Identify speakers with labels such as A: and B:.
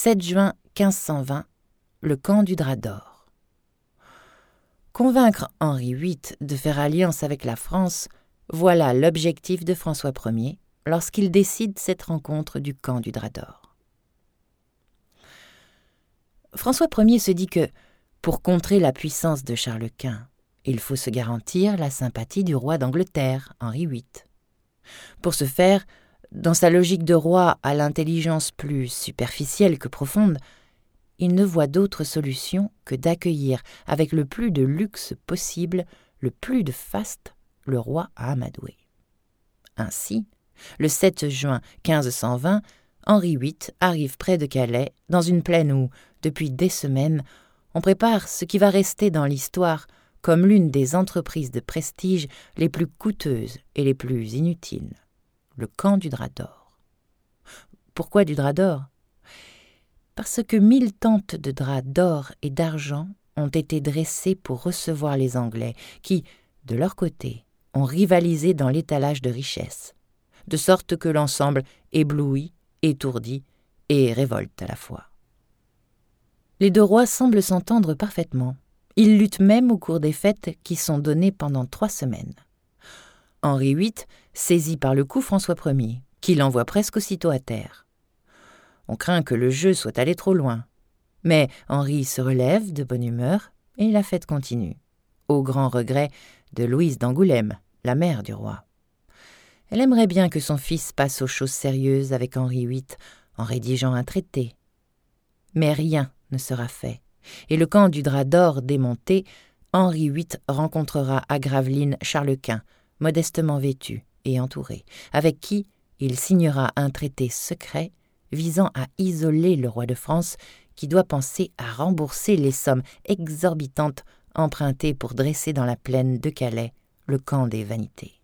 A: 7 juin 1520, le camp du drap d'or. Convaincre Henri VIII de faire alliance avec la France, voilà l'objectif de François Ier lorsqu'il décide cette rencontre du camp du drap d'or. François Ier se dit que, pour contrer la puissance de Charles Quint, il faut se garantir la sympathie du roi d'Angleterre, Henri VIII. Pour ce faire, dans sa logique de roi à l'intelligence plus superficielle que profonde, il ne voit d'autre solution que d'accueillir avec le plus de luxe possible, le plus de faste, le roi à amadouer. Ainsi, le 7 juin 1520, Henri VIII arrive près de Calais, dans une plaine où, depuis des semaines, on prépare ce qui va rester dans l'histoire comme l'une des entreprises de prestige les plus coûteuses et les plus inutiles, le camp du drap d'or. Pourquoi du drap d'or ? Parce que 1000 tentes de draps d'or et d'argent ont été dressées pour recevoir les Anglais qui, de leur côté, ont rivalisé dans l'étalage de richesses, de sorte que l'ensemble éblouit, étourdit et révolte à la fois. Les deux rois semblent s'entendre parfaitement. Ils luttent même au cours des fêtes qui sont données pendant 3 semaines. Henri VIII saisit par le cou François Ier, qui l'envoie presque aussitôt à terre. On craint que le jeu soit allé trop loin. Mais Henri se relève de bonne humeur et la fête continue, au grand regret de Louise d'Angoulême, la mère du roi. Elle aimerait bien que son fils passe aux choses sérieuses avec Henri VIII en rédigeant un traité. Mais rien ne sera fait, et le camp du drap d'or démonté, Henri VIII rencontrera à Gravelines Charles Quint, modestement vêtu et entouré, avec qui il signera un traité secret visant à isoler le roi de France qui doit penser à rembourser les sommes exorbitantes empruntées pour dresser dans la plaine de Calais le camp des vanités.